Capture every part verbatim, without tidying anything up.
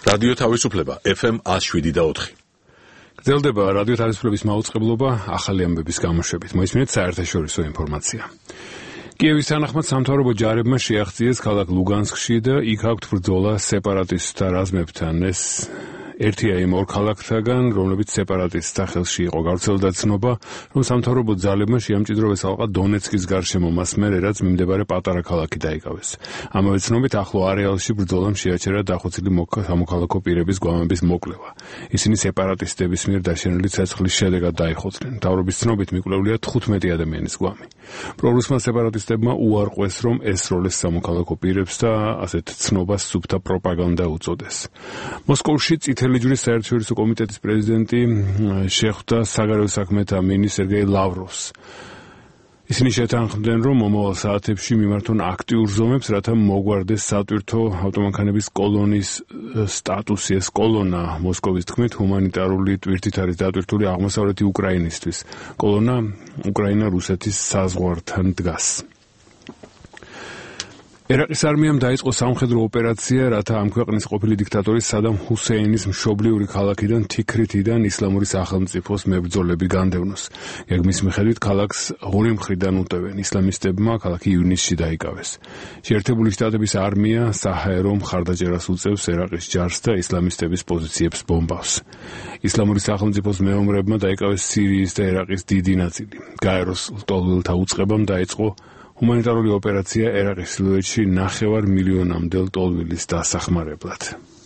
რადიო თავისუფლება ეფ ემ one oh seven და four. გრძელდება რადიო თავისუფლების მაუწყებლობა ახალი ამბების გამოშვებით. მოისმინეთ საერთაშორისო ინფორმაცია. კიევის თანახმად სამთავრობო ჯარებმა შეაღწიეს ქალაქ ლუგანსკში და იქ აქვთ ბრძოლა სეპარატისტთა რაზმებთან. ეს ერთია იმ ორ ქალაქთაგან, რომლებიც სეპარატისტთა ხელში იყო. გავრცელდა ცნობა, რომ სამთავრობო ძალებმა შეამჭიდროვეს ალყა დონეცკის გარშემო, მას მერე რაც მიმდებარე პატარა ქალაქი დაიკავეს. ამავე ცნობით ახლო არეალში ბრძოლამ შეაჩერა დახოცილი სამოქალაქო პირების გვამების მოკვლევა. ისინი სეპარატისტების მიერ დაშენილი ცეცხლის შედეგად დაიხოცნენ. მთავრობის ცნობით მიკვლეულია თხუთმეტი ადამიანის გვამი. პრორუსმა სეპარატისტებმა უარყვეს, რომ ესროლეს სამოქალაქო პირებს და ასეთ ცნობას სუფთა პროპაგანდა უწოდეს. მოსკოვში წითელი ჯვრის საერთაშორისო კომიტეტის პრეზიდენტი შეხვდა საგარეო საქმეთა მინისტრ სერგეი ლავროვს. ისინი შეთანხმდნენ, რომ მომავალ საათებში მიმართონ აქტიურ ზომებს, რათა მოგვარდეს სატვირთო ავტომანქანების კოლონის სტატუსი. ეს კოლონა მოსკოვის თქმით ჰუმანიტარული ტვირთით არის დატვირთული აღმოსავლეთი უკრაინისთვის. კოლონა უკრაინა რუსეთის საზღვართან დგას. ერაყის არმიამ დაიწყო სამხედრო ოპერაცია, რათა ამ ქვეყნის ყოფილი დიქტატორის სადამ ჰუსეინის მშობლიური ქალაქიდან თიქრითიდან ისლამური სახელმწიფოს მებრძოლები განდევნოს. გეგმის მიხედვით ქალაქს ორი მხრიდან უტევენ. ისლამისტებმა ქალაქი ივნისში დაიკავეს. შეერთებული შტატების არმია საჰაერო მხარდაჭერას უწევს ერაყის ჯარს და ისლამისტების პოზიციებს ბომბავს. ისლამური სახელმწიფოს მეომრებმა დაიკავეს სირიის და ერაყის დიდი ნაწილი. გაეროს ლტოლვილთა უწყებამ დაიწყო ჰუმანიტარული ოპერაცია ერაყის ჩრდილოეთში ნახევარ მილიონამდე ლტოლვილის დასახმარებლად.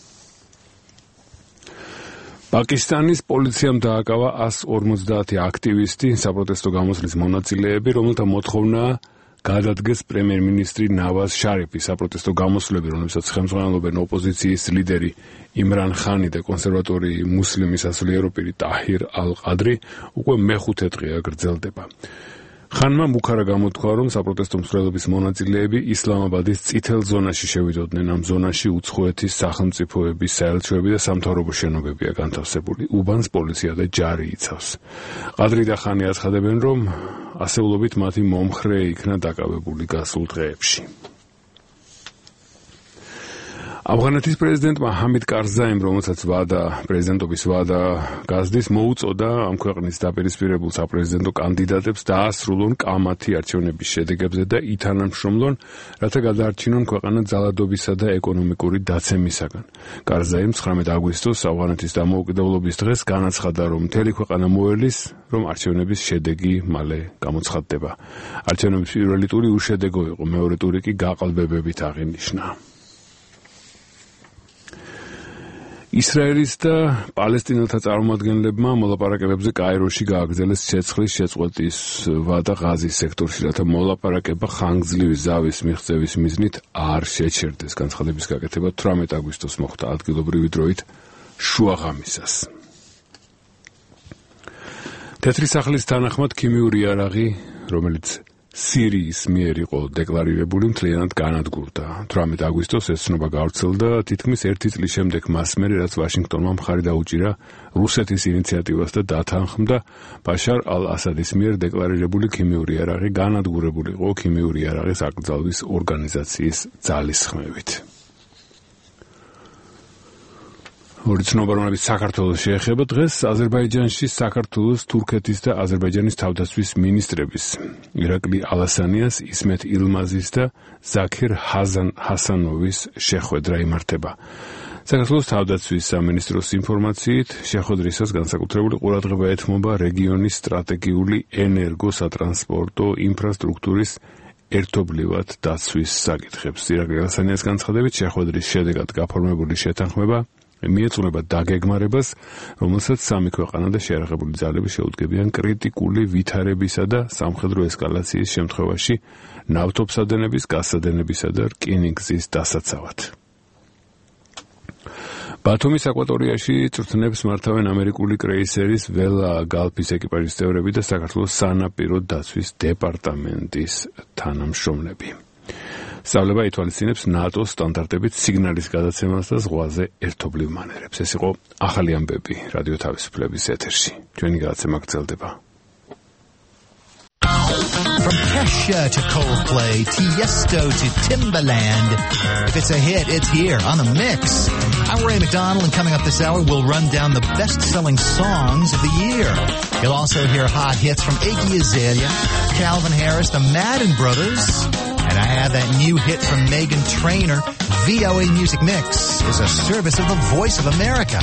პაკისტანის პოლიციამ დააკავა one forty აქტივისტი, საპროტესტო გამოსვლის მონაწილეები, რომელთა მოთხოვნაა გადადგეს პრემიერ-მინისტრი ნავაზ შარიფი. საპროტესტო გამოსვლები, რომელსაც ხელმძღვანელობენ ოპოზიციის ლიდერი იმრან ხანი და კონსერვატორი მუსლიმი სასულიერო პირი ტაჰირ ალ-ყადრი უკვე მეხუთე დღეა გრძელდება. ხანმა მუქარა გამოთქვა, რომ საპროტესტო მსვლელობის მონაწილეები ისლამაბადის წითელ ზონაში შევიდოდნენ. ამ ზონაში უცხოეთის სახელმწიფოების საელჩოები და სამთავრობო შენობებია განთავსებული. უბანს პოლიცია და ჯარი იცავს. ყადრი და ხანი აცხადებენ, რომ ასეულობით მათი მომხრე იქნა დაკავებული გასულ დღეებში. ავღანეთის პრეზიდენტმა ჰამიდ კარზაიმ, რომელსაც ვადა პრეზიდენტობის ვადა გაზდის, მოუწოდა ამ ქვეყნის დაპირისპირებულ საპრეზიდენტო კანდიდატებს დაასრულონ კამათი არჩევნების შედეგებზე და ითანამშრომლონ, რათა გადაარჩინონ ქვეყანა ძალადობისა და ეკონომიკური დაცემისაგან. კარზაიმ ცხრამეტ აგვისტოს ავღანეთის დამოუკიდებლობის დღეს განაცხადა, რომ მთელი ქვეყანა მოელის, რომ არჩევნების შედეგი მალე გამოცხადდება. არჩევნების პირველი ტური უშედეგო იყო, მეორე ტური კი გაყალბებებით აღინიშნა. ისრაელის და პალესტინელთა წარმომადგენლებმა მოლაპარაკებებზე კაიროში გააგრძელეს ცეცხლის შეწყვეტის ვადა ღაზის სექტორში, რათა მოლაპარაკება ხანგრძლივი ზავის მიღწევის მიზნით არ შეჩერდეს. განცხადების გაკეთება თვრამეტ აგვისტოს მოხდა ადგილობრივი დროით შუაღამისას. თეთრი სახლის თანახმად ქიმიური იარაღი, რომელიც სირიის მიერ იყო დეკლარირებული, მთლიანად განადგურდა. თვრამეტ აგვისტოს ეს ცნობა გავრცელდა თითქმის ერთი წლის შემდეგ მას მერე, რაც ვაშინგტონმა მხარი დაუჭირა რუსეთის ინიციატივას და დათანხმდა ბაშარ ალ-ასადის მიერ დეკლარირებული ქიმიური იარაღი განადგურებულიყო ქიმიური იარაღის აკრძალვის ორგანიზაციის ძალისხმევით. ორი ცნობა, რომელიც საქართველოს შეეხება დღეს, აზერბაიჯანში საქართველოს, თურქეთის და აზერბაიჯანის თავდაცვის მინისტრების ირაკლი ალასანიას, ისმეთ ილმაზის და ზაქირ ჰასანოვის შეხვედრა იმართება. საქართველოს თავდაცვის სამინისტროს ინფორმაციით, შეხვედრისას განსაკუთრებული ყურადღება ეთმობა რეგიონის სტრატეგიული ენერგო-სატრანსპორტო ინფრასტრუქტურის ერთობლივად დაცვის საკითხებს. ირაკლი ალასანიას განცხადებით, შეხვედრის შედეგად გაფორმებული შეთანხმება მიეწუნება დაგეგმარებას, რომელსაც სამი ქვეყანა და შეიარაღებული ძალები შეუდგებიან კრიტიკული ვითარებისა და სამხედრო ესკალაციის შემთხვევაში ნავთობსადენების, გაზსადენებისა და რკინიგზის დასაცავად. ბათუმის აკვატორიაში წვრთნებს მართავენ ამერიკული კრეისერის ველა გალფის ეკიპაჟის წევრები და საქართველოს სანაპირო დაცვის დეპარტამენტის თანამშრომლები. სწავლება ითვალისწინებს ნატოს სტანდარტებით სიგნალის გადაცემას და ზღვაზე ერთობლივ მანერებს. ეს იყო ახალი ამბები რადიო თავისუფლების ეთერში. ჩვენი გადაცემა გრძელდება. Kesha to Coldplay, Tiesto to Timbaland. If it's a hit, it's here on The Mix. I'm Ray McDonald, and coming up this hour, we'll run down the best-selling songs of the year. You'll also hear hot hits from Iggy Azalea, Calvin Harris, the Madden Brothers, and I have that new hit from Meghan Trainor. V O A Music Mix is a service of the Voice of America.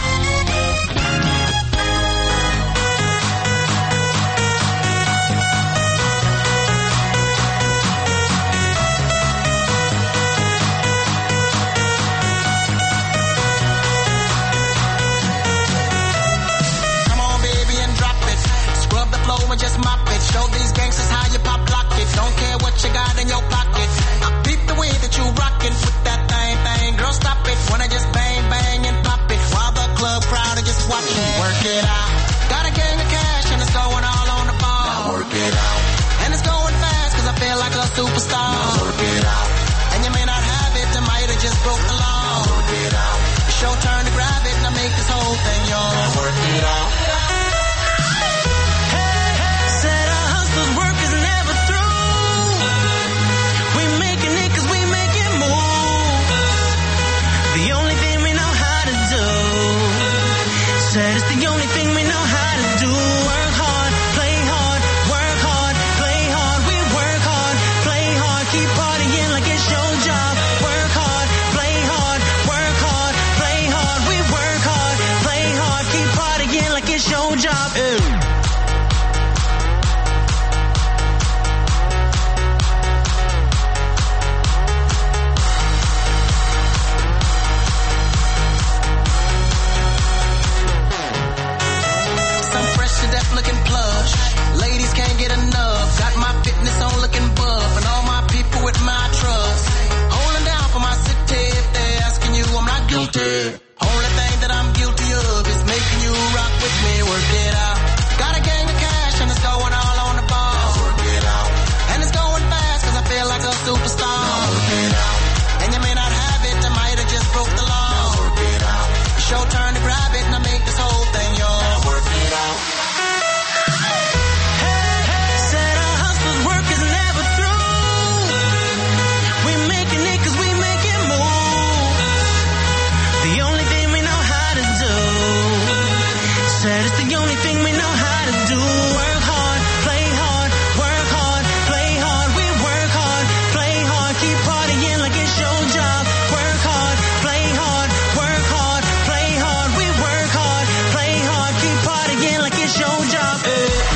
Just mop it. Show these gangsters how you pop lock it. Don't care what you got in your pocket. I peep the way that you rockin' with that thing, thing. Girl, stop it. Wanna just bang, bang and pop it. While the club crowd are just watching. Work it out. Got a gang of cash and it's going all on the ball. Now work it out. And it's going fast cause I feel like a superstar. Now work it out. And you may not have it, I might have just broke the law. Now work it out. It's your turn to grab it and I make this whole thing yours. Now work it out. Said it's the only thing we know how to do. Work hard, play hard, work hard, play hard. We work hard, play hard, keep partying like it's your job. Work hard, play hard, work hard, play hard. We work hard, play hard, keep partying like it's your job. Ew. Looking plush, ladies can't get enough. Got my fitness on looking buff, and all my people with my trust. Holding down for my city. If they're asking you, I'm not guilty. Only thing that I'm guilty of is making you rock with me. Work it out. Got a gang of cash and it's going all on the ball. Work it out. And it's going fast cause I feel like a superstar. Work it out. And you may not have it, I might have just broke the law. Work it out. It's your turn to grab it and I make this whole thing yours. Work it out. Said it's the only thing we know how to do. Work hard, play hard, work hard, play hard. We work hard, play hard, keep partying like it's your job. Work hard, play hard, work hard, play hard. We work hard, play hard, keep partying like it's your job. Hey.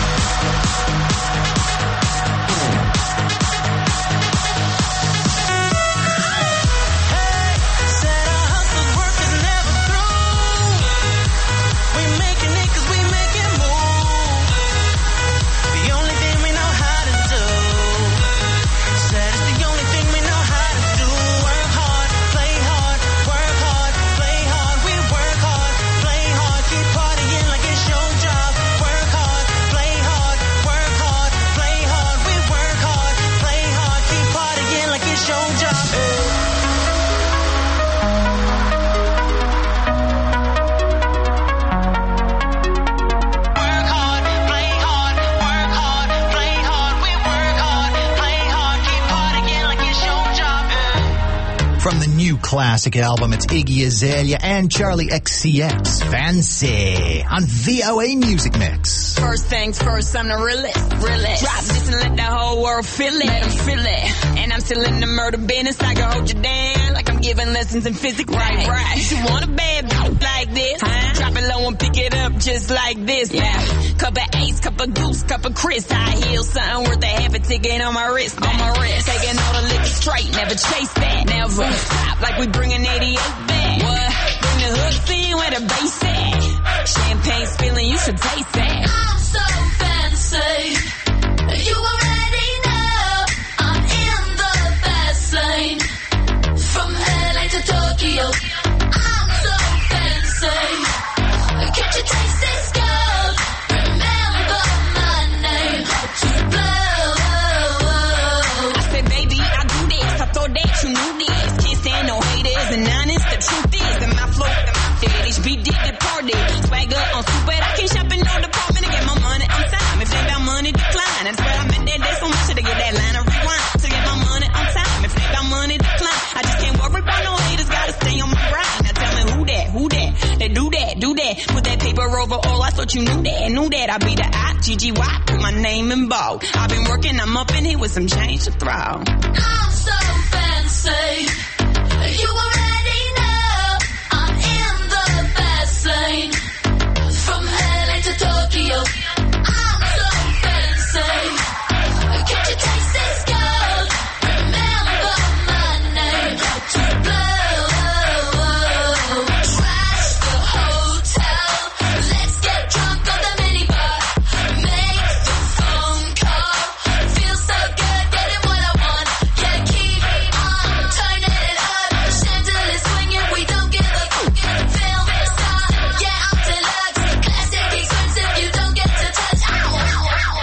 From the new classic album, it's Iggy Azalea and Charlie X C X, Fancy, on V O A Music Mix. First things first, I'm the realest, realest. Drop this and let the whole world feel it, let them feel it. And I'm still in the murder business, I can hold you down like I'm giving lessons in physics. Right, right. You want a bad bitch like this? Huh? Drop it low and pick it up just like this. Yeah. Cup of Ace, cup of Goose, cup of Chris. I heal something worth a half a ticket on my wrist, on my wrist. Taking all the liquor straight, never chase that, never. Stop like we bringing eighty-eight back. What? Bring the hooks in where the bass at. Champagne spilling, you should taste that. I'm so fancy. You already know I'm in the fast lane. From L A to Tokyo, I'm so fancy. Can't you taste this gold? Remember my name. To blow. I said, baby, I do this. I thought that you knew this. Can't stand no haters and honest. The truth is that my flow, that H B did the party. Swagger on stupid. I can't shop in no department to get my money on time. If they about money, roll, I thought you knew that. Knew that I'd be the I, G G Y, put my name in bold. I've been working, I'm up in here with some change to throw. I'm so fancy. You already know I'm in the fast lane. From L A to Tokyo, I'm so fancy. Can't you taste this gold? Remember my name. To blow. Trash the hotel. Let's get drunk on the minibar. Make the phone call. Feel so good getting what I want. Yeah, keep on turning it up. Chandelier swinging, we don't give a fuck. Film star, yeah, I'm deluxe. Classic expensive, you don't get to touch. Ow, ow, ow,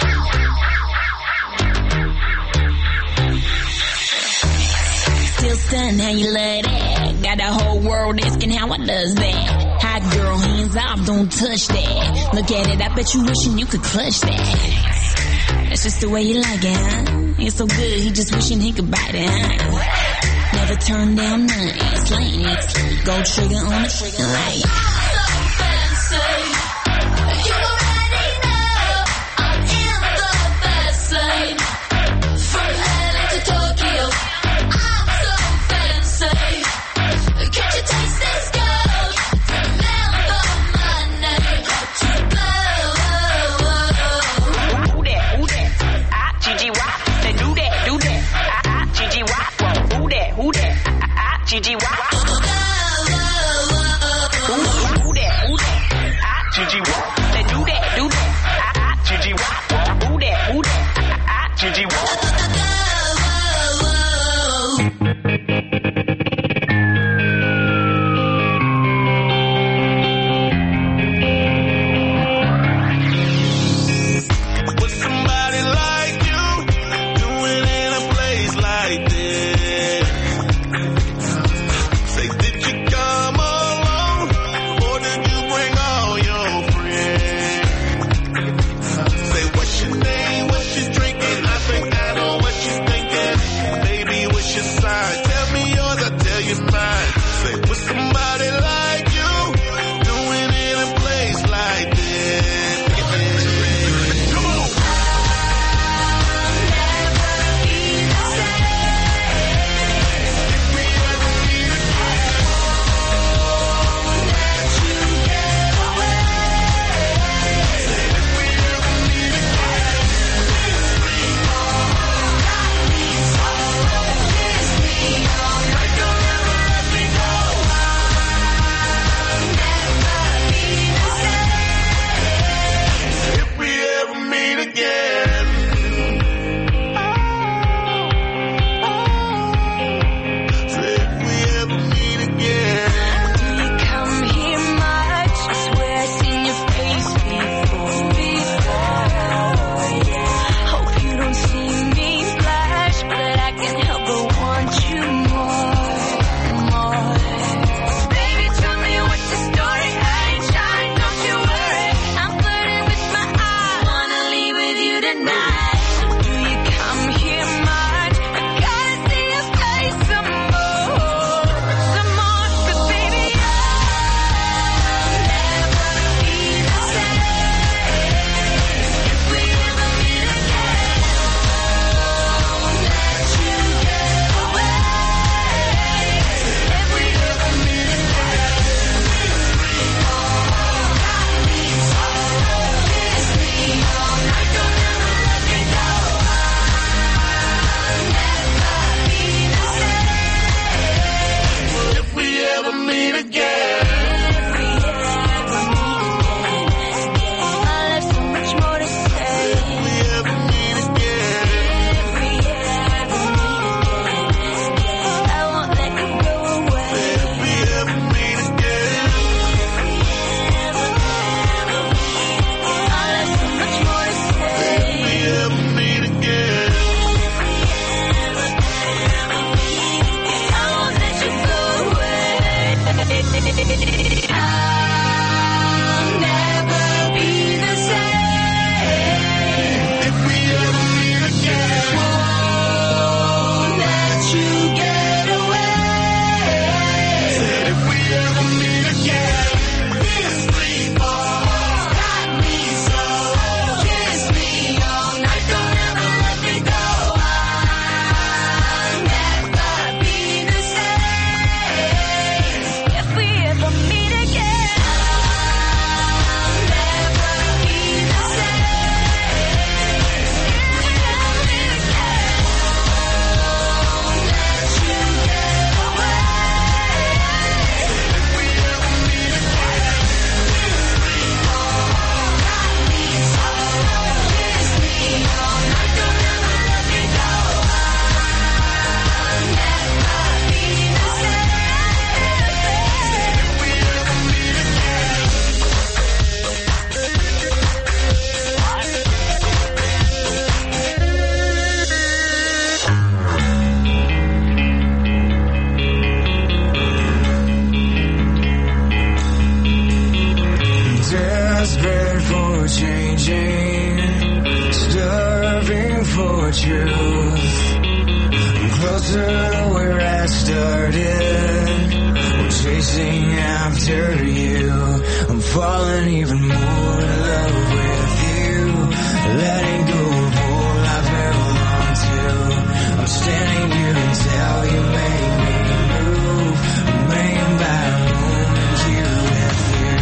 Still stunned how you love that. Got the whole world asking how I does that. Hot girl, hands off, don't touch that. Look at it, I bet you wishing you could clutch that. That's just the way you like it, huh? It's so good, he just wishing he could bite it, huh? Never turn down nothing, slaying it. Go trigger on the trigger like. so fancy. You already know I'm in the fast lane. From L A to Tokyo, I'm so fancy. Can't you taste this gold? Remember my name. To blow. Who that, who that? I, G G Y. They do that, do that. I, I, G G Y. Whoa, who that, who that? I, I, G G Y. Who, who that, who that? I, G G Y. They do that, do that. I, I, G G Y. Who that, who that? I, I, G G Y. With somebody like you doing in a place like this? Say, did you come alone or did you bring all your friends? Say, what's your name? What you drinking? I think I know truth. I'm closer to where I started. I'm chasing after you. I'm falling even more in love with you. Letting go of all I've held on to. I'm standing here until you make me move. I'm laying by a moment here with you.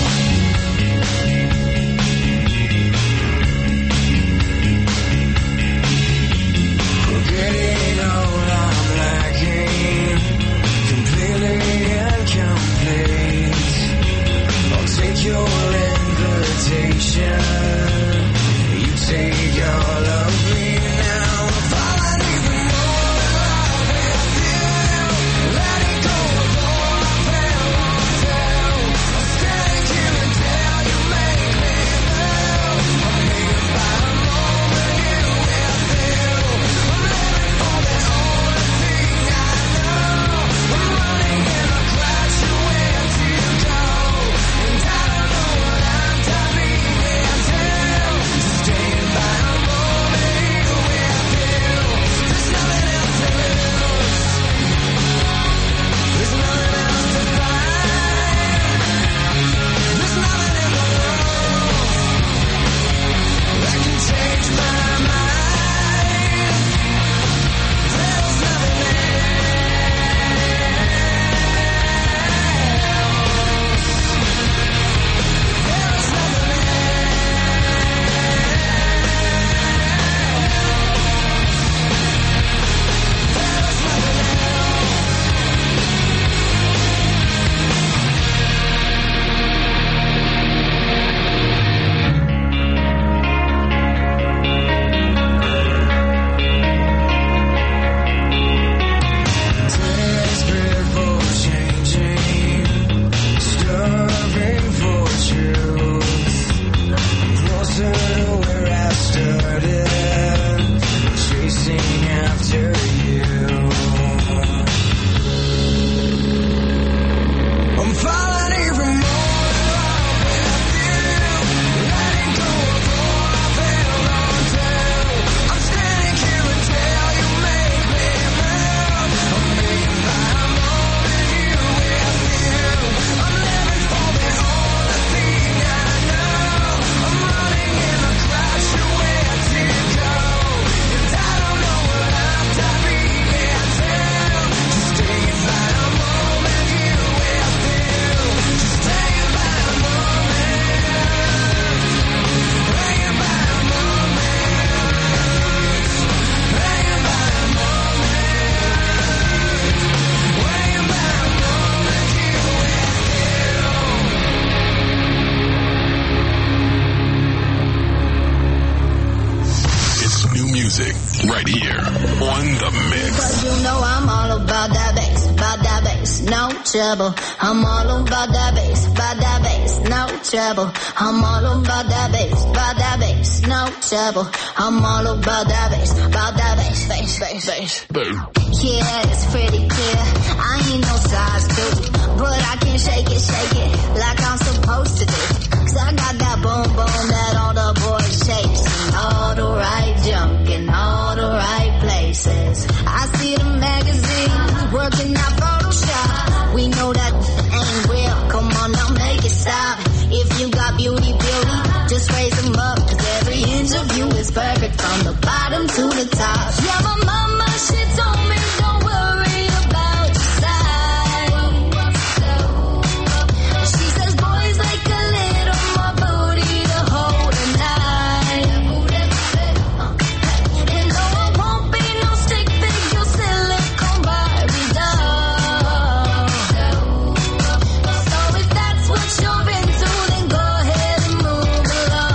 Forgetting all I'm lacking, completely incomplete. I'll take your invitation. You take all of me now. I'm falling even more in love with you. Letting go of all I've held on to. I'm standing here until you make me move. I'm living by a moment here with you. I'm living for the only thing I know. I'm running in a crash to where to go. And I don't know what I'm coming into. Staying by a moment here with you. There's nothing else to lose. There's nothing else to find. There's nothing in the world that can change my mind. There's nothing else. There's nothing desperate for changing, starving for truth. Closer to where I started, chasing after you. I'm falling even more in love with you. Letting go of all I've held on to. I'm standing here until you make me move. I'm living by a moment here with you. I'm living for the only thing I know. I'm running in a crash to where to go. And I don't know what I'm coming into. Just staying by a moment here with you. Just staying by a moment. Laying by a moment. Laying by a moment. Laying by a moment here with It's new music right here on The Mix. Cause you know I'm all about that bass, about that bass, no trouble. I'm all about that bass, about that bass, no trouble. I'm all about that bass, about that bass, no trouble. I'm all about that bass, about that bass, bass, bass, bass. Yeah, it's pretty clear. I ain't no size two, but I can shake it, shake it like I'm supposed to do. Cause I got that boom boom that all the boys chase. All the right junk in all the right places. I see the magazines working out Photoshop. We know that ain't real. Come on now, make it stop. If you got beauty, beauty, just raise them up. Cause every inch of you is perfect from the bottom to the top. Yeah, my mama, she told me don't worry about your size. She says boys like a little more booty to hold at night. And no, I won't be no stick figure silicone Barbie doll. So if that's what you're into, then go ahead and move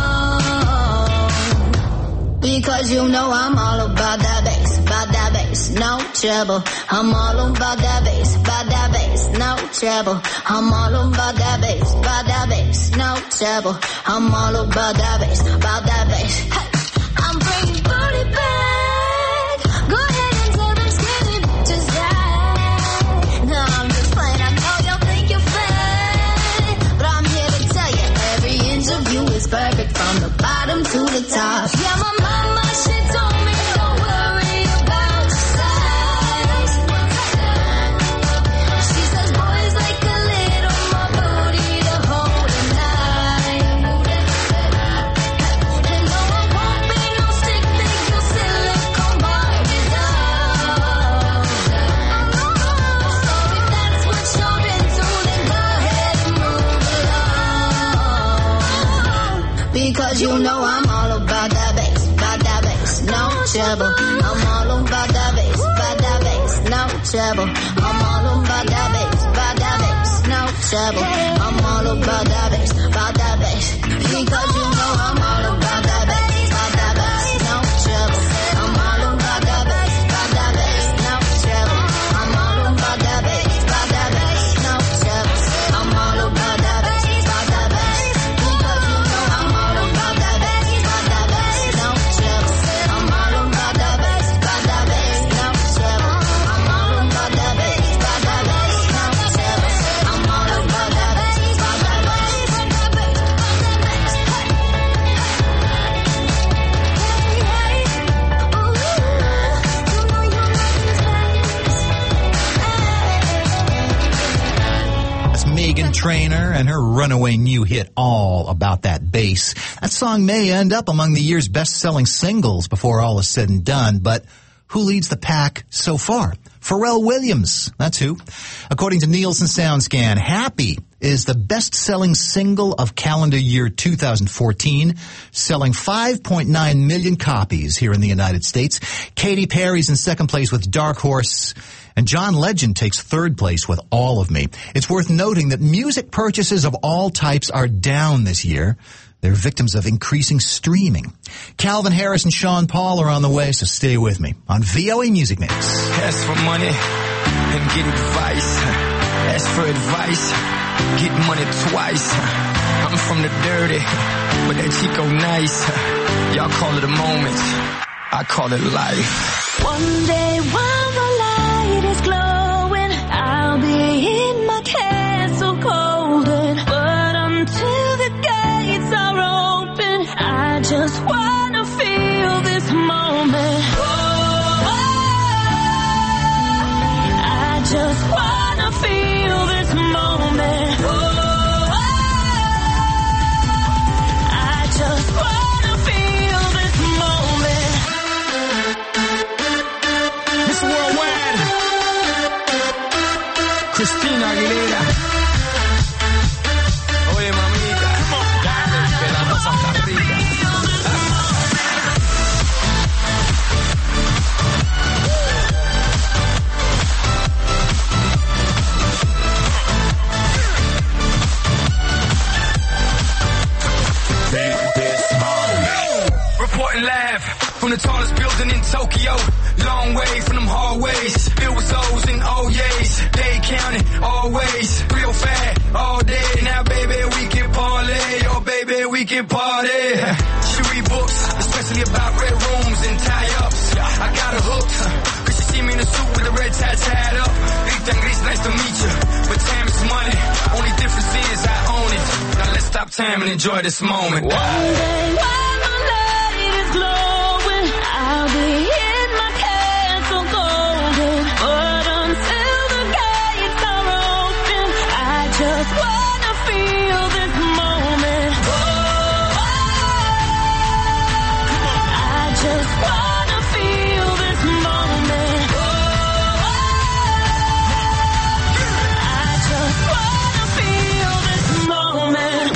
along. Because you know I'm all about that bass, about that bass, no trouble. I'm all about that bass, about that bass, no trouble. I'm all about that bass, about that bass, no trouble. I'm all about that bass, about that bass. Hey, I'm bringing booty back. Go ahead and tell them skinny bitches that. No, I'm just playing. I know y'all think you're fat, but I'm here to tell you every inch of you is perfect from the bottom to the top. Yeah, my mama, she told me don't trouble. I'm all about that bass, about that bass, no trouble. I'm all about that bass, about that bass, no trouble. I'm all about that bass, about that bass, because you know I'm all about that bass, about that bass, no trouble. I'm all about that bass, about that bass, no trouble. I'm all about that bass, about that bass, no trouble. I'm all about that bass, about that bass, because you know I'm all about that bass, about that bass, no trouble. I'm all about that bass, about that bass, no trouble. I'm all about that bass, about that bass, no trouble. I'm all about that bass, about that bass, about that That's Meghan Trainor and her runaway new hit, All About That Bass. That song may end up among the year's best-selling singles before all is said and done, but who leads the pack so far? Pharrell Williams, that's who. According to Nielsen SoundScan, Happy is the best-selling single of calendar year two thousand fourteen, selling five point nine million copies here in the United States. Katy Perry's in second place with Dark Horse, and John Legend takes third place with All of Me. It's worth noting that music purchases of all types are down this year. They're victims of increasing streaming. Calvin Harris and Sean Paul are on the way, so stay with me on V O A Music Mix. Ask for money and get advice. Ask for advice, get money twice. I'm from the dirty, but that Chico nice. Y'all call it a moment, I call it life. One day while the light is glowing, I'll be in my castle golden. But until the gates are open, I just wanna feel this moment. Oh, I just wanna feel this moment. Oh, I just wanna feel this moment. Miss Worldwide, Christina Aguilera. Oye, mamita, dale, que la cosa está rica. Reporting live from the tallest building in Tokyo. Long way from them hallways, filled with O's and O's. They counting always, real fat all day. Now baby we can parlay, oh baby we can party. She read books, especially about red rooms and tie-ups. I got her hooked, cause she see me in a suit with the red tie tied up. Rita and Gris, nice to meet you, but time is money. Only difference is I own it. Now let's stop time and enjoy this moment. One day while the light is glowing, I'll be in my castle golden. But until the gates are open, I just wanna feel this moment. Oh, I just wanna feel this moment. Oh, I just wanna feel this moment.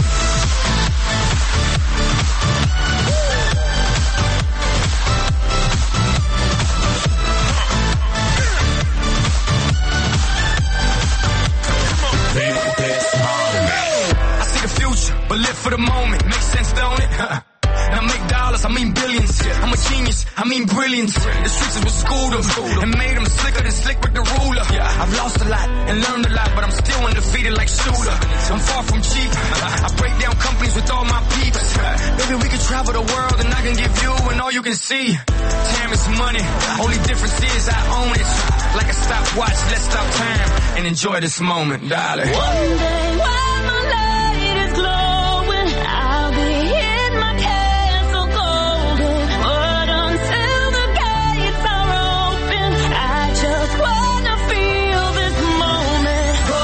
I see the future, but live for the moment. Makes sense, don't it? And I make dollars, I mean billions. I'm a genius, I mean brilliance. The streets is what schooled them and made them slicker than slick with the ruler. I've lost a lot and learned a lot, but I'm still undefeated like Shooter. I'm far from cheap. I break down companies with all my peeps. Baby, we can travel the world and I can give you and all you can see. Time is money, only difference is I own it. Like a stopwatch, let's stop time and enjoy this moment, darling. One day while the light is glowing, I'll be in my castle golden. But until the gates are open, I just wanna feel this moment. Oh,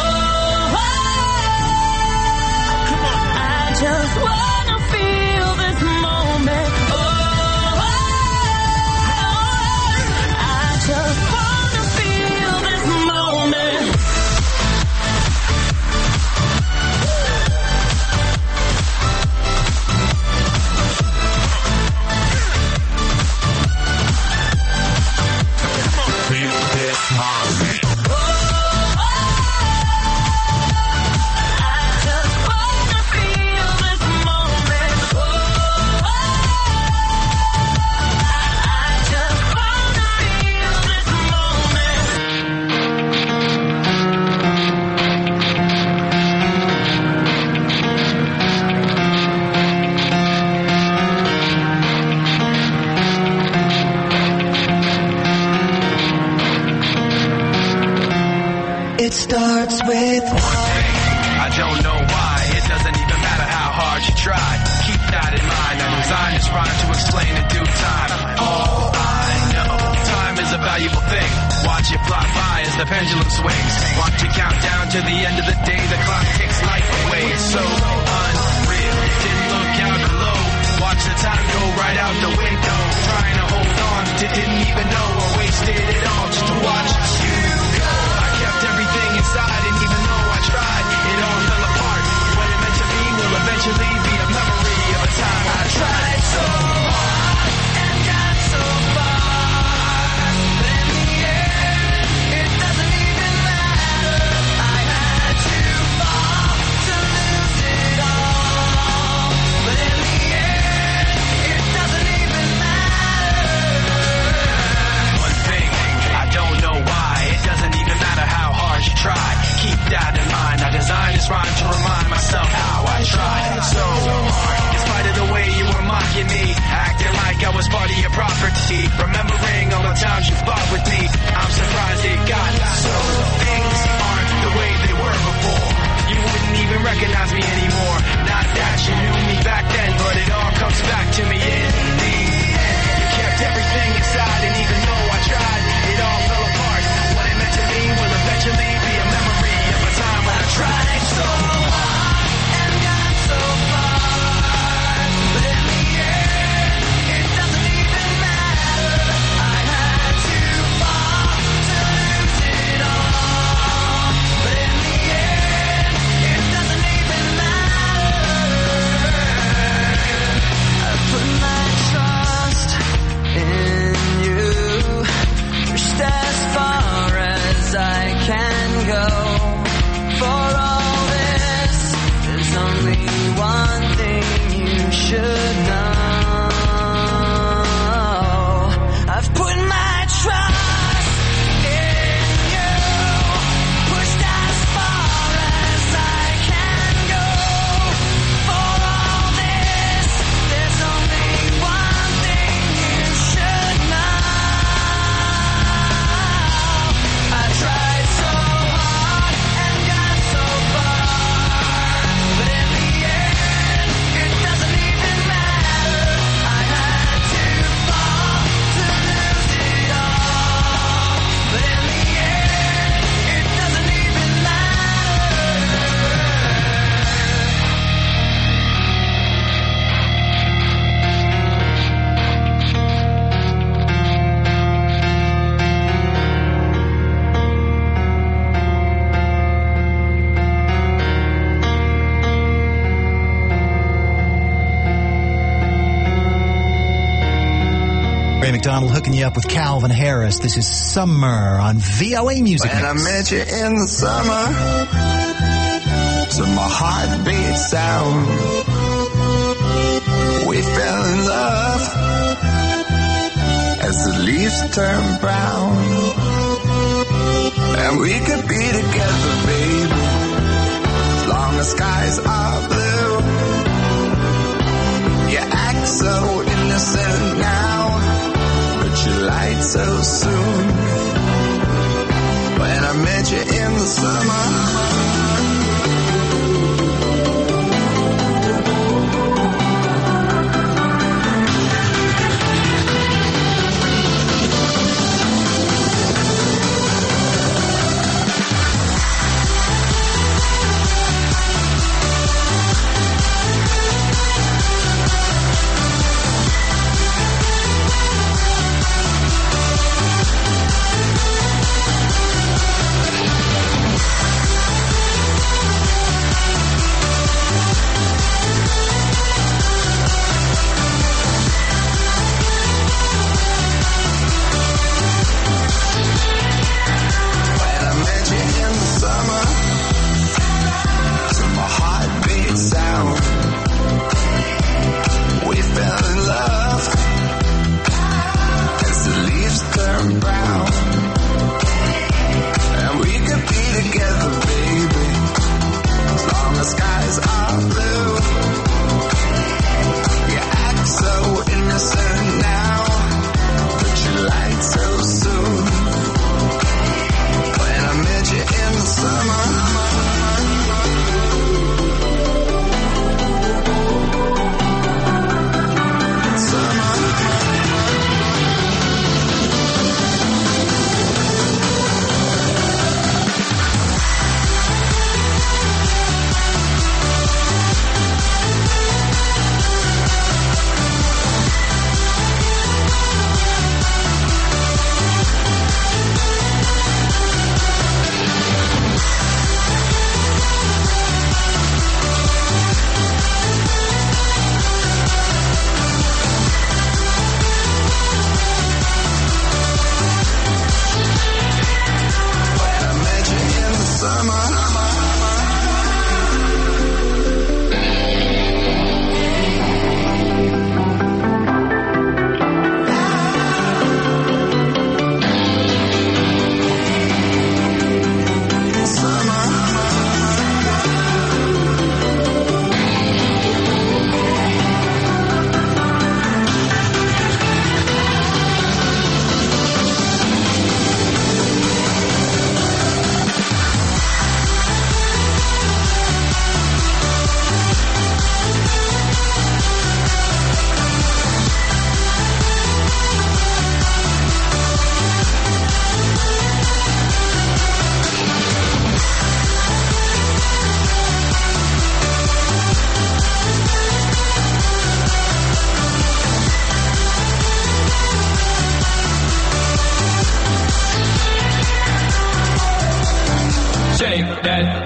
I just wanna feel this moment. Oh, I just wanna feel this moment. starts with I don't know why, it doesn't even matter how hard you try. Keep that in mind, I designed this rhyme to explain in due time. All I know, time is a valuable thing. Watch it fly by as the pendulum swings. Watch it count down to the end of the day. The clock takes life away, it's so unreal. Didn't look out below, watch the time go right out the window. Trying to hold on, didn't even know I wasted it all just to watch you go. I kept everything inside, and even though I tried, it all fell apart. What it meant to be will eventually be a memory of a time I tried so hard and got so far. But in the end, it doesn't even matter. I had to fall to lose it all. But in the end, it doesn't even matter. One thing, I don't know why. It doesn't even matter how hard you try. Keep that in mind. I designed this rhyme to remind myself how I tried so hard. In spite of the way you were mocking me, acting like I was part of your property. Remembering all the times you fought with me, I'm surprised it got so. Things aren't the way they were before. You wouldn't even recognize me anymore. Not that you knew me back then, but it all comes back to me in the end. You kept everything inside, and even though I tried, it all fell apart. What it meant to me will eventually be a memory of a time when I tried so hard and got so far. But in the end, it doesn't even matter. I had to fall to lose it all. But in the end, it doesn't even matter. I put my trust in you. Pushed as far as I can go. For all this, there's only one thing you should know. I've put my trust in you. Pushed as far as I can go. For all this, there's only one thing you should know. I tried so hard and got so far, but in the end, it doesn't even matter. I had to fall to lose it all, but in the end, it doesn't even matter. Ray McDonald hooking you up with Calvin Harris. This is Summer on V O A Music when I Mix. met you in the summer. To my heartbeat sound, we fell in love as the leaves turn brown, and we could be together, baby, as long as skies are blue. You act so innocent now, but you lied so soon. When I met you in the summer.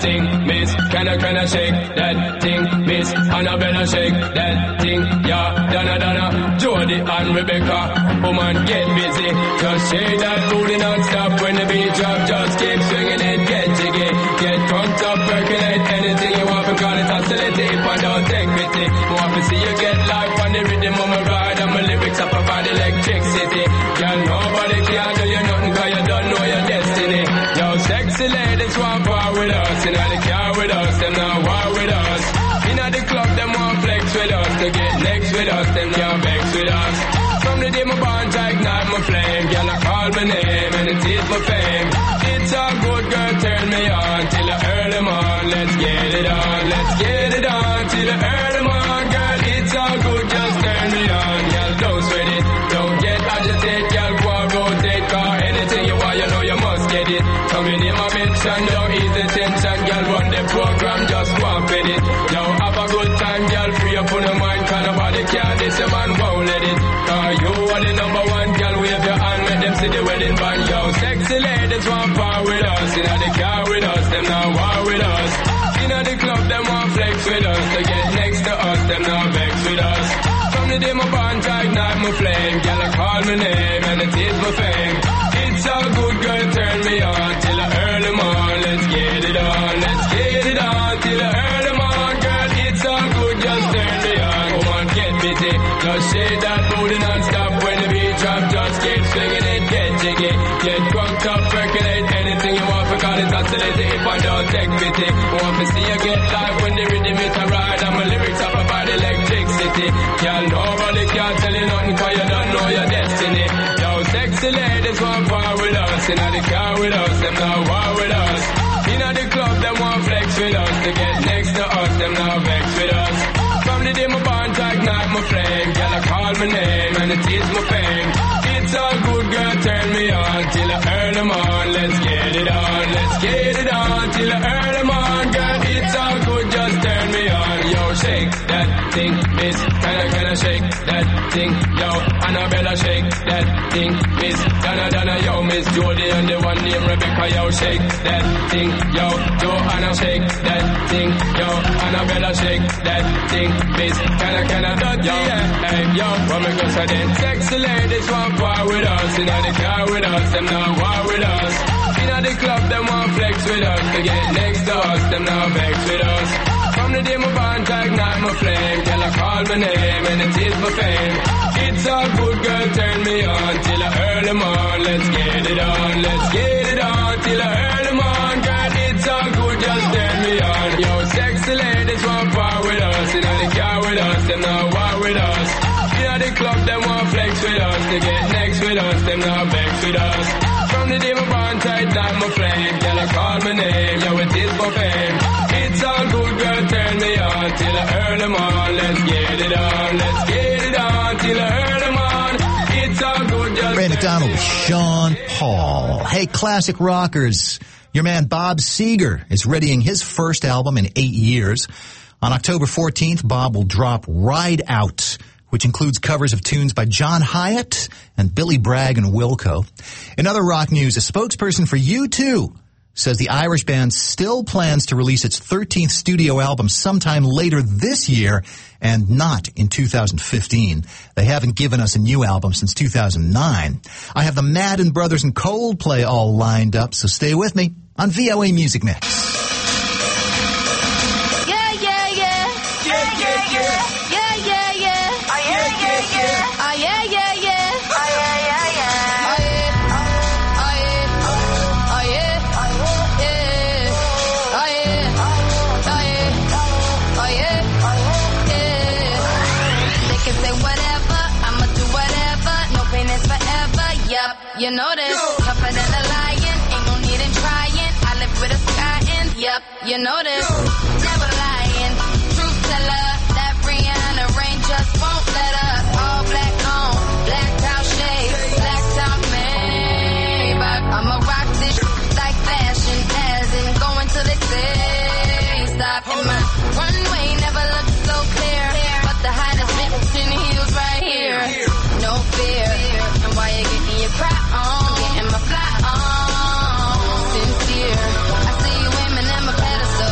thing, miss. Can I, can I shake that thing, miss? Annabella shake that thing, yeah. Donna, Donna, Jody and Rebecca. Woman, get busy. Just shake that booty non-stop when the beat drop. Just keep swinging it, get jiggy. Get drunk up, percolate anything you want. Because it's oscillating if I don't take pity. Want to see you get life on the rhythm of my ride. And my lyrics up about electricity. Girl, nobody can do you nothing because you don't know your destiny. Yo, sexy ladies want war with us. You know they car with us, them not war with us. You know the club, them want flex with us. To get next with us, them can't vex with us. From the day my bond, I ignite my flame. Girl, I call my name and it is my fame. It's all good, girl, turn me on till the early morn. Let's get it on, let's get it on till the early morn. Girl, it's all good, just turn me on. Girl, don't sweat it, don't get agitated. Girl, go and rotate, cause anything you want, you know you must get it. Come in in my mention, don't ease the tension. Girl, run the program, just go and fit it. Yo, have a good time, girl, free up on your mind. Cause nobody can, this your man won't let it. Cause you are the number one, girl, wave your hand, make them see the wedding band. Yo, sexy ladies want power with us. You know the car with us, them not war with us. You know the club, them want flex with us. To get next to us, them not vex with us. From the day my bond, I ignite my flame. Girl, I call my name and it is my fame. It's all good, girl, turn me on till the early morn. Let's get it on, let's get it on till the early morn. Girl, it's all good, just turn me on. Come on, get busy, just shake that booty non-stop. When the beat drop, just keep swinging it, get jiggy. Get drunk up, percolate anything you want. Because it's oscillating if I don't take pity. Want to see you get live when the rhythm is a ride. And my lyrics up about electricity. Girl, nobody can tell you nothing cause you don't know your destiny. Yo, sexy ladies want war with us. You know the car with us, them not war with us. You know the club, them want flex with us. To get next to us, them not vex with us. From the day my bond, I ignite my flame. Girl, I call my name and it is my fame. It's all good, girl, turn me on till the early morn. Let's get it on, let's get it on till the early morn. Girl, it's all good, just turn me on. Yo, shake that thing, miss. Can I, can I shake that thing? Yo, Annabella, shake that thing, miss. Donna, Donna, yo, Miss Jody and the one named Rebecca. Yo, shake that thing. Yo, Joanna, shake that thing. Yo, Annabella, shake that thing, miss. Can I, can I, that, yo, hey, yo, what me go say then? Sexy ladies want war with us. You know the car with us, them not war with us. You know the club, them want flex with us. To get next to us, them not vex with us. From the day my bond, I ignite my flame. Girl, I call my name and it is my fame. It's all good, girl, turn me on till the early morn. Let's get it on, let's get it on till the early morn. Girl, it's all good, just turn me on. Yo, sexy ladies want war with us. You know the car with us, them not war with us. You know the club, them want flex with us. To get next with us, them not vex with us. From the day my bond, I ignite my flame. Girl, I call my name, yo, it is my fame. It's all good, girl, turn me on till the early morn. Let's get it on, let's get it on till the early morn. It's all good, just Ray McDonald with Sean Paul. Hey, classic rockers. Your man Bob Seger is readying his first album in eight years. On October fourteenth, Bob will drop Ride Out, which includes covers of tunes by John Hyatt and Billy Bragg and Wilco. In other rock news, a spokesperson for U two says the Irish band still plans to release its thirteenth studio album sometime later this year and not in two thousand fifteen. They haven't given us a new album since two thousand nine. I have the Madden Brothers and Coldplay all lined up, so stay with me on V O A Music Mix. Yeah, yeah, yeah. Yeah, yeah, yeah. Yeah, yeah, yeah. Oh, yeah, yeah, yeah. Oh, yeah, yeah, yeah. Oh, yeah, yeah, yeah. Oh, yeah. Oh, yeah. Oh, yeah. Yeah. Oh, yeah. Oh, yeah. Oh, yeah. Yeah. They can say whatever. I'ma do whatever. No pain is forever. Yup. You know this. Tougher than a lion. Ain't no need in trying. I live with a sky and yup. You know this. Never lying. Truth teller. That Rihanna rain just won't let up. All black on. Black out shades. Black top Maybach. I'ma rock this like fashion. As in going till they say stop. And my runway never looked so clear. But the hottest bitch in heels right here. No fear. And why you getting your cry on? Getting my fly on. Sincere. I see you aiming at my pedestal.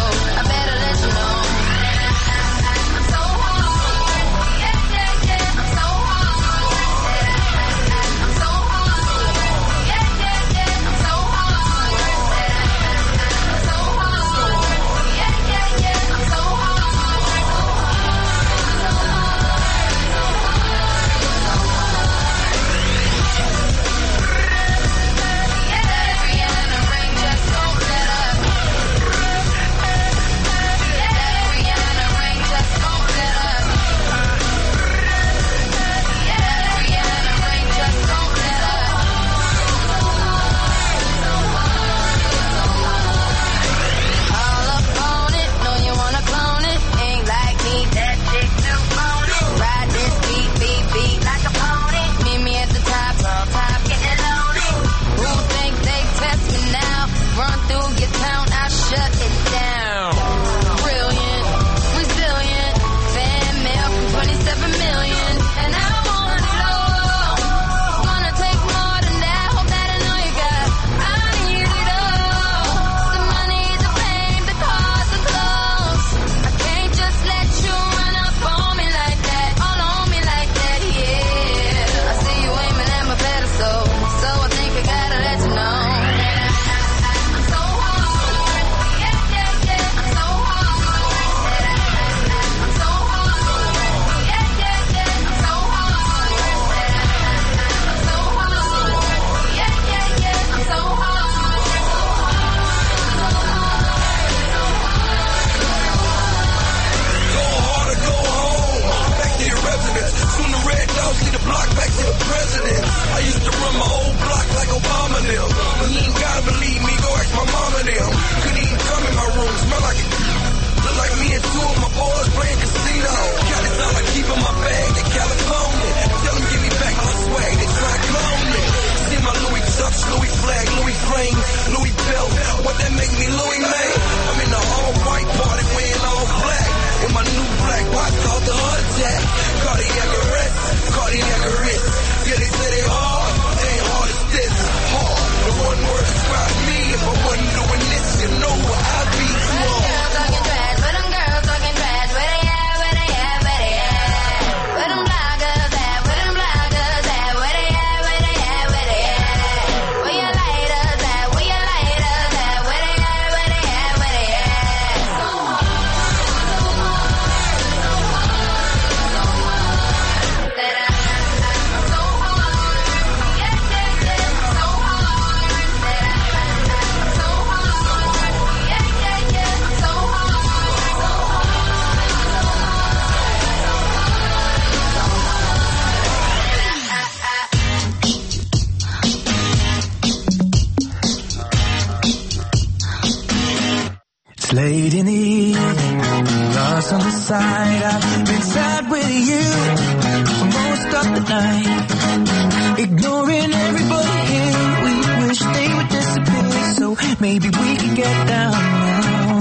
It's late in the evening, lost on the side. I've been sad with you for most of the night, ignoring everybody here. We wish they would disappear, so maybe we could get down now.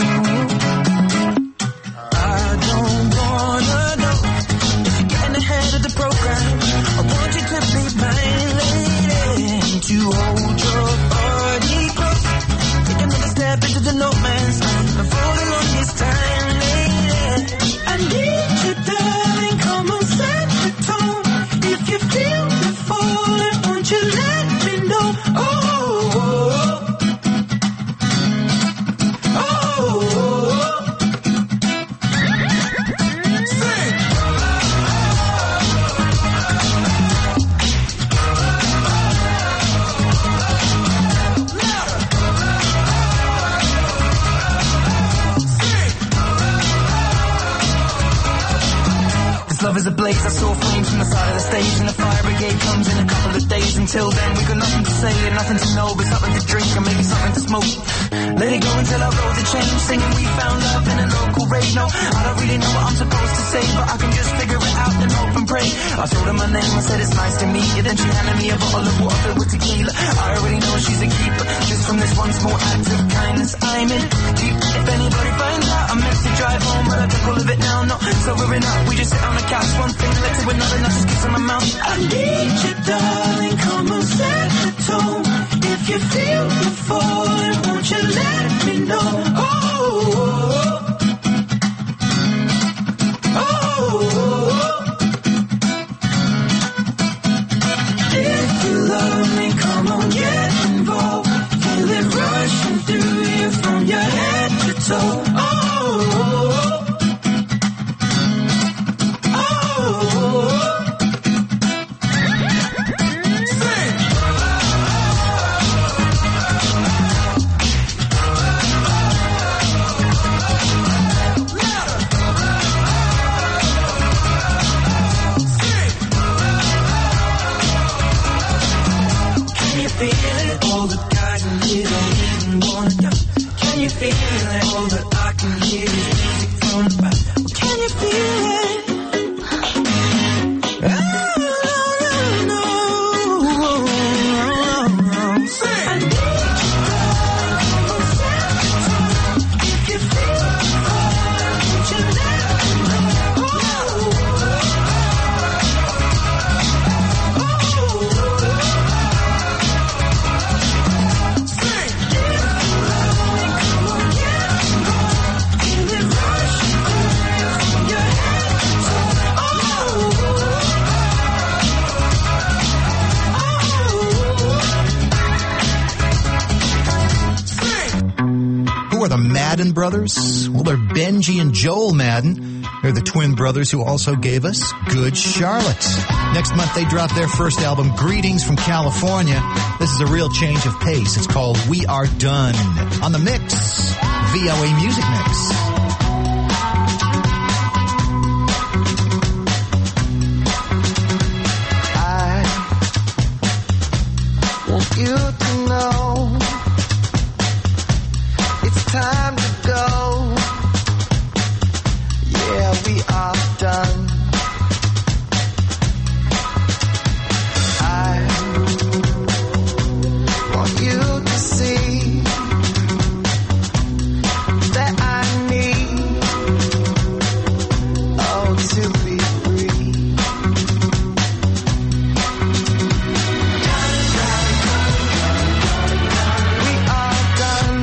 I don't wanna know if you're getting ahead of the program. I want you to be my lady, to hold your body close. Take another step into the no man's land. I'm falling on this time, lady. I need you, darling. Come on, set the tone. If you feel the falling, won't you let me know? Oh, oh, oh, oh. Sing. Love is a blaze, I saw flames from the side of the stage, and the fire brigade comes in a couple of days. Until then we got nothing to say and nothing to know, but something to drink and maybe something to smoke. Let it go until our roads are changed, singing we found love in a local rave. No, I don't really know what I'm supposed to say, but I can just figure it out and hope and pray. I told her my name, I said it's nice to meet you, then she handed me a bottle of water filled with tequila. I already know she's a keeper, just from this one small act of kindness I'm in deep. If anybody finds out I'm meant to drive home, but I took all of it now, no, sobering up. We just sit on the couch, one thing led to another, not just kiss in my mouth. I need you, darling, come on, set the tone. If you feel the falling, won't you let me know? Oh, oh, oh. If you love me, come on, get involved. Feel it rushing through you from your head to toe. Oh, Brothers? Well, they're Benji and Joel Madden. They're the twin brothers who also gave us Good Charlotte. Next month, they drop their first album, Greetings from California. This is a real change of pace. It's called We Are Done. On the Mix, V O A Music Mix. I want you to know it's time to go. Yeah, we are done. I want you to see that I need, oh, to be free. We are done.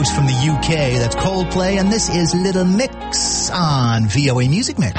news from the U K. That's Coldplay, and this is Little Mix on V O A Music Mix.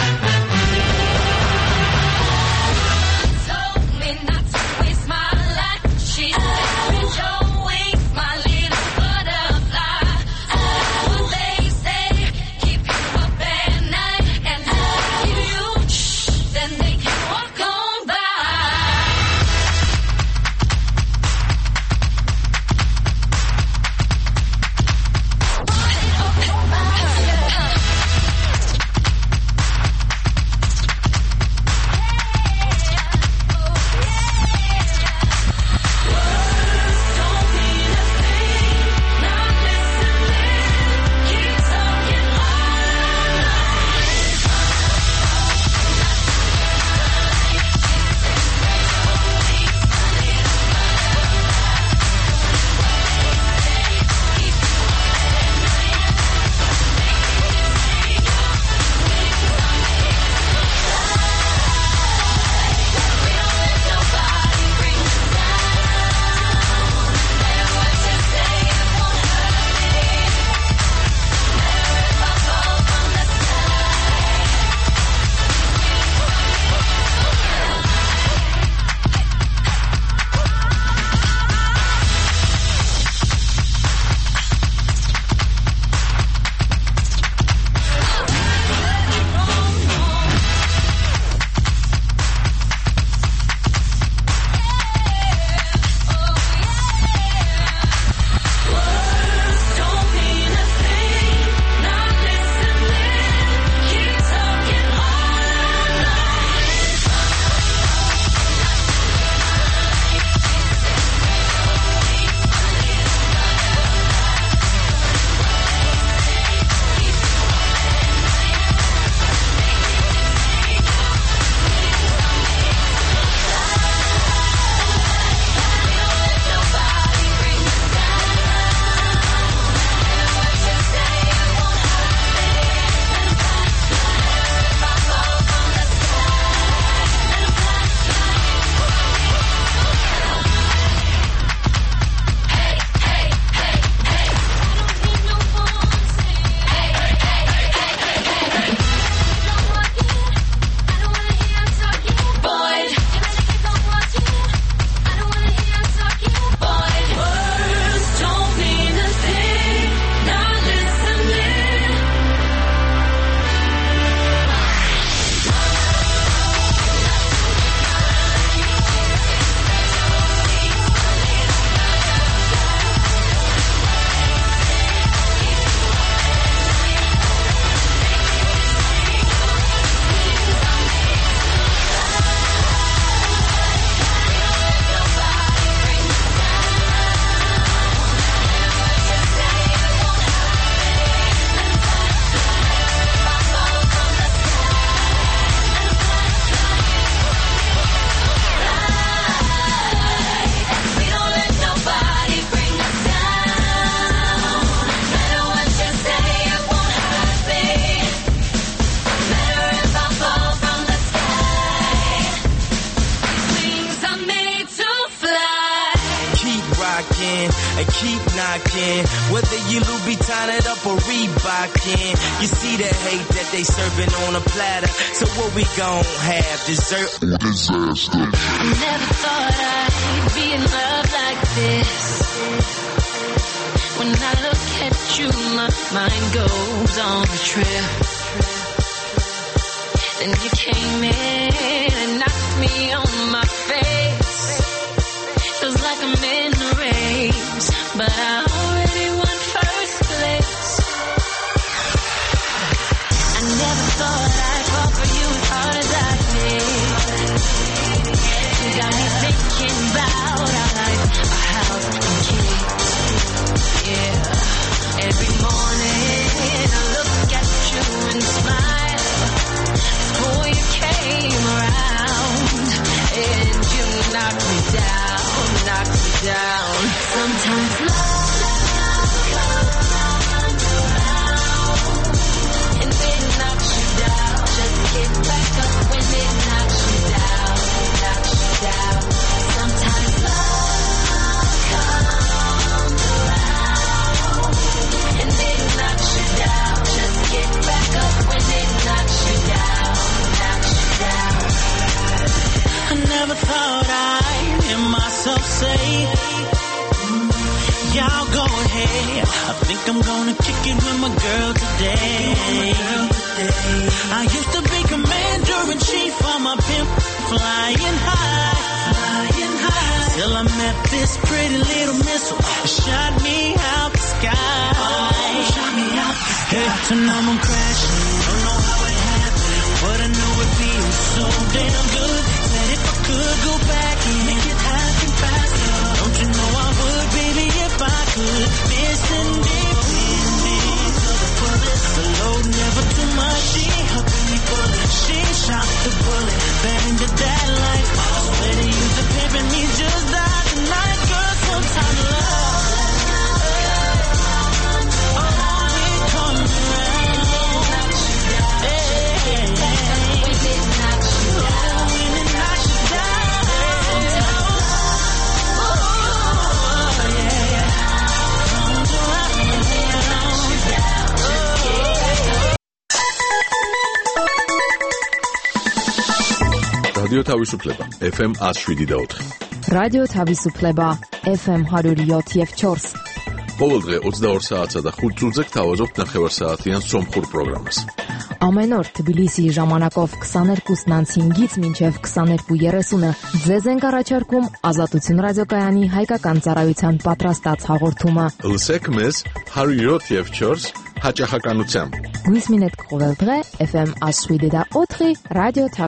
and keep knocking. Whether you Louboutin it up or Reebokin, you see the hate that they serving on a platter. So what we gon' have, dessert or disaster? I never thought I'd be in love like this. When I look at you, my mind goes on a trip. Then you came in and knocked me on my face. Feels like I'm in a race, but I already won first place. I never thought I'd fall for you as hard as I did. You got me thinking about our life, our house and kids. Yeah, every morning I look at you and smile. Boy, you came around. never thought I'd hear myself say, y'all go ahead. I think I'm gonna kick it with my girl today. I used to be commander in chief on my pimp, flying high, flying high. Till I met this pretty little missile, it shot me out the sky. Oh, shot me out the sky. Hey, so now I'm crashing. Don't know how it happened, but I know it feels so damn good. Said if I could go back and make it happen faster, don't you know I would, baby, if I could. Missing deep in these other bullets, the load never too much. She helped me bullet, she shot the bullet, fell into that life. Swear to use the pimp and me just died tonight, girl. Sometimes love always comes around. Hey, when it knocks you down, when it knocks you down. Oh, yeah, yeah. Comes around, knocks you down. რადიო თავისუფლება ეფ ემ one oh seven და four. რადიო თავისუფლება ეფ ემ one oh seven და four. ყოველ დღე ოცდაორ საათსა და ხუთ წუთზე გთავაზობთ ნახევარსაათიან სომხურ პროგრამას. Ամեն օր Թբիլիսիի ժամանակով twenty-two հինգից մինչև twenty-two thirty ձեզ ենք առաջարկում Ազատություն ռադիոկայանի հայկական ծառայության պատրաստած հաղորդումը։ Լսեք մեզ one oh seven და four հաճախականությամբ։ Գույս մինետ կողել դրե էֆ էմ one oh seven და four ռադիո